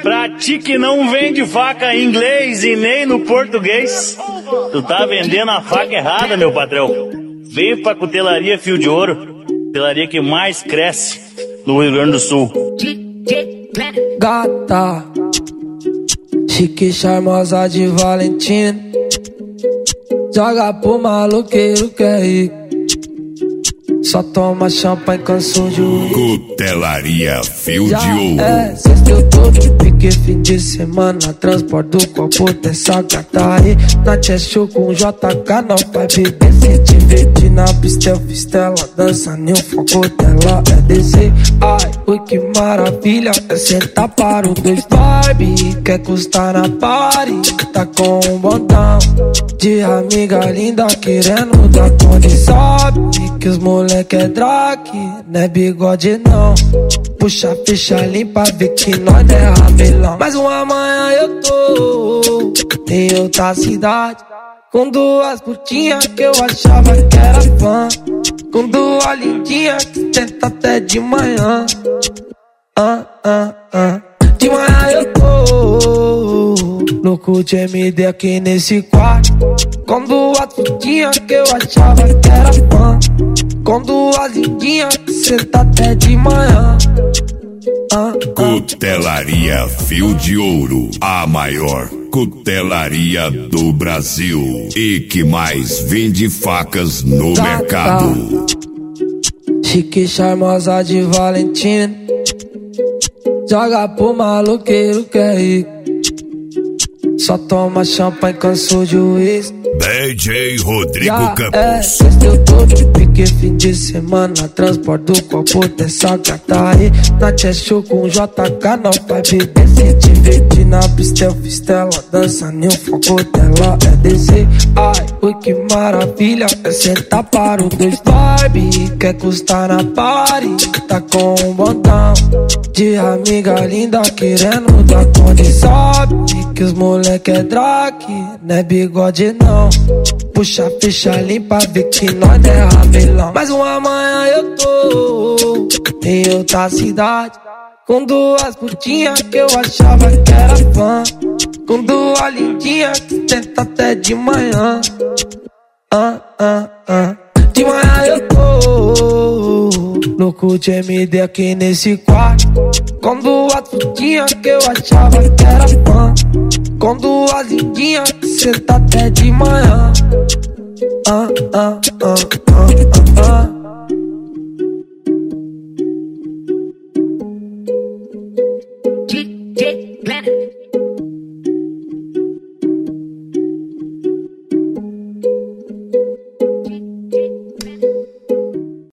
Pra ti que não vende faca em inglês e nem no português, tu tá vendendo a faca errada, meu patrão. Vem pra Cutelaria Fio de Ouro, cutelaria que mais cresce no Rio Grande do Sul. Gata, chique charmosa de Valentina, joga pro maloqueiro que é rico, só toma champanhe com sujo. Cutelaria Fio de Ouro. É, sexta eu tô de pique, fim de semana, transporte do copo dessa gata aí. Na show com JK, não vai beber, se divertir na pista, eu fiz ela dança, nem o foco dela é descer. Ai, ui que maravilha, é sentar para o dois Barbie, quer custar na party, tá com um botão de amiga linda querendo dar conta. Sabe que os moleque é drag, não é bigode não. Puxa a ficha limpa, vê que nós é rabelão. Mas uma manhã eu tô em outra cidade, com duas putinhas que eu achava que era fã, com duas lindinhas que tenta até de manhã. De manhã eu tô louco de MD aqui nesse quarto, com duas putinhas que eu achava que era fã, com duas lindinhas que senta até de manhã. Cutelaria Fio de Ouro, a maior cutelaria do Brasil e que mais vende facas no mercado. Chique charmosa de Valentina, joga pro maloqueiro que é rico, só toma champanhe com sujo uísque. DJ Rodrigo Campos. É, sexta eu tô de pique, fim de semana, transporte do copo dessa gata aí. Na show com JK, não vai beber, se divertir na pista, eu fiz ela dança, nem o foco dela é descer. Ai, ui que maravilha, é sentar para o dois Barbie, quer custar na party, tá com um botão de amiga linda querendo dar conta. Sabe que os moleque é drag, não é bigode não. Puxa a ficha limpa, vê que nós é rabelão. Mas uma manhã eu tô em outra cidade, com duas putinhas que eu achava que era fã, com duas lindinhas que tenta até de manhã. De manhã eu tô louco de MD aqui nesse quarto, com duas putinhas que eu achava que era fã, com duas lindinhas que senta até de manhã. DJ Planet.